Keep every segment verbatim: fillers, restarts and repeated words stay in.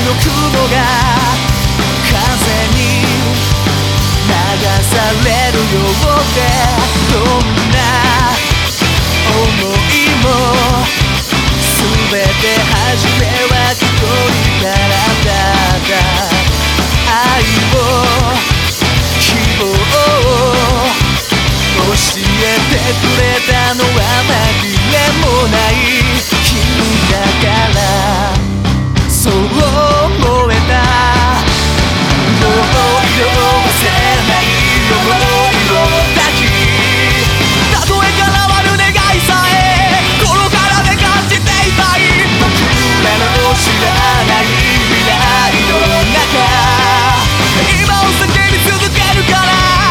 の雲が風に流されるようで、どんな想いも全て初めは一人からだった愛を希望を教えてくれたのは紛れもない君だから、そう思えた。もう色褪せない思いを抱き、たとえ叶わぬ願いさえ心からで感じていたい。僕らの知らない未来の中、今を叫び続けるから、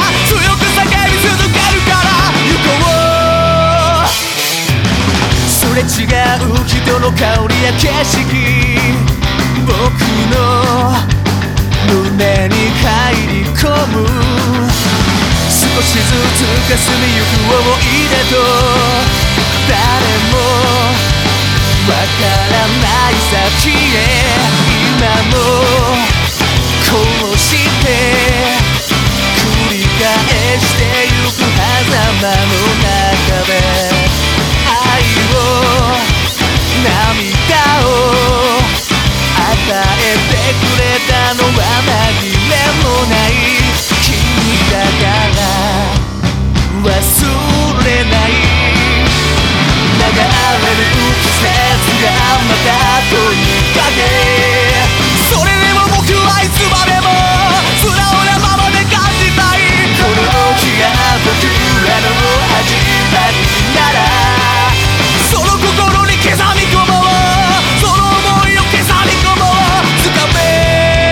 強く叫び続けるから行こう。すれ違う人の香りや景色、僕の胸に入り込む。少しずつ霞みゆく思い出と、誰もわからない先へ今もこうして繰り返してゆく狭間の中で、愛を涙を与えてくれたのは紛れもない君だから忘れない。流れる季節がまた問いかけ、それでも僕はいつまでも素直なままで感じたい。この日が僕らの始まりなら、その心に刻み込もう、その想いを刻み込もう。つかめ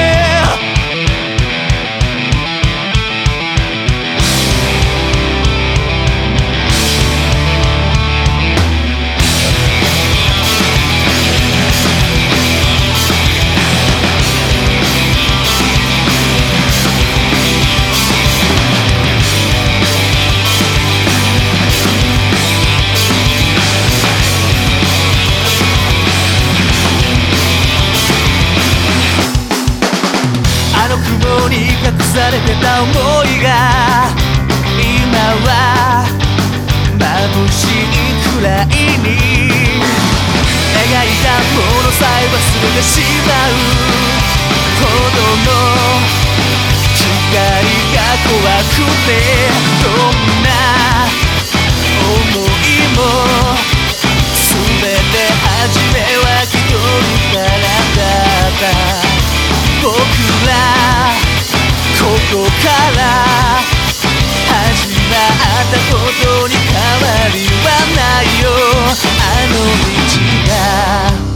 雲に隠されてた想いが今は眩しいくらいに、描いたものさえ忘れてしまうほどの光が怖くて、どんな想いも全て初めは一人からだった。僕らここから始まったことに変わりはないよ、あの道が